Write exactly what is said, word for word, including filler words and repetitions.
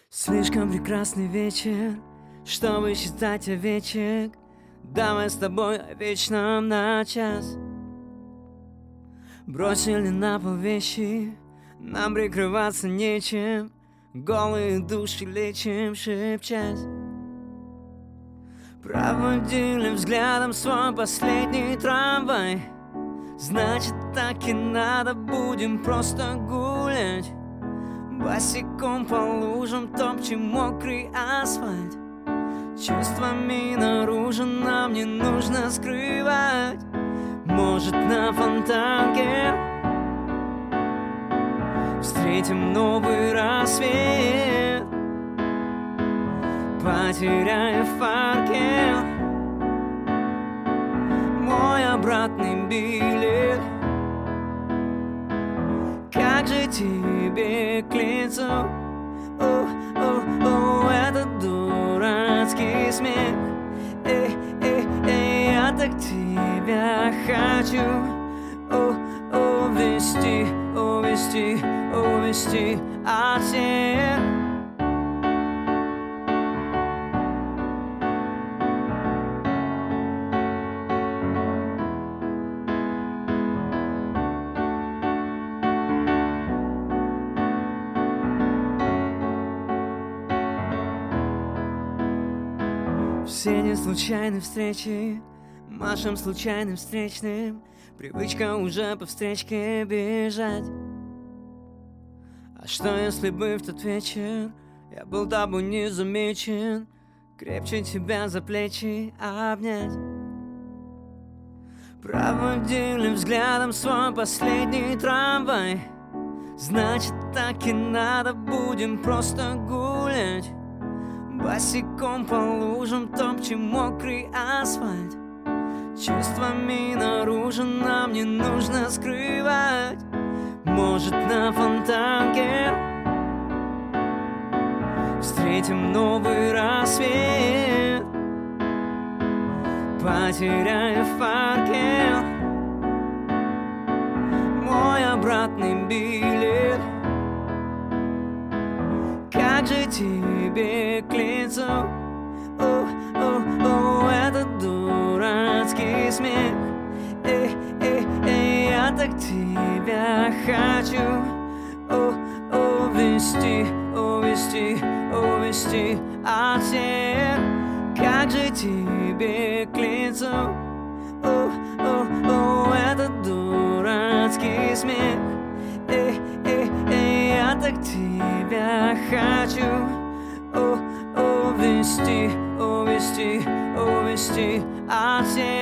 Слишком прекрасный вечер, чтобы считать овечек. Давай с тобой о вечном на час. Бросили на пол вещи, нам прикрываться нечем. Голые души лечим, шепчась. Проводили взглядом свой последний трамвай. Значит, так и надо, будем просто гулять. Босиком по лужам топчем мокрый асфальт. Чувствами наружу нам не нужно скрывать. Может, на фонтанке встретим новый рассвет. Потеряю факел, мой обратный билет. Как же тебе к лицу, о, о, о, этот дурацкий смех. Эй, эй, эй, я так тебя хочу о, увести, увести, увести от всех. Все не случайные встречи, машем случайным встречным. Привычка уже по встречке бежать. А что если бы в тот вечер я был тобой не замечен? Крепче тебя за плечи обнять. Проводили взглядом свой последний трамвай. Значит, так и надо, будем просто гулять. Босиком по лужам топчем мокрый асфальт. Чувствами наружу нам не нужно скрывать. Может, на фонтанке встретим новый рассвет. Потеряю факел, мой обратный билет. Как же тебе к лицу, о, о, о, этот дурацкий смех. Эй, эй, эй, я так тебя хочу о, увести, увести, увести от всех. Как же тебе к лицу, о, о, о, этот дурацкий смех. Эй, эй, эй, я так тебя хочу о, увести, увести, увести от всех.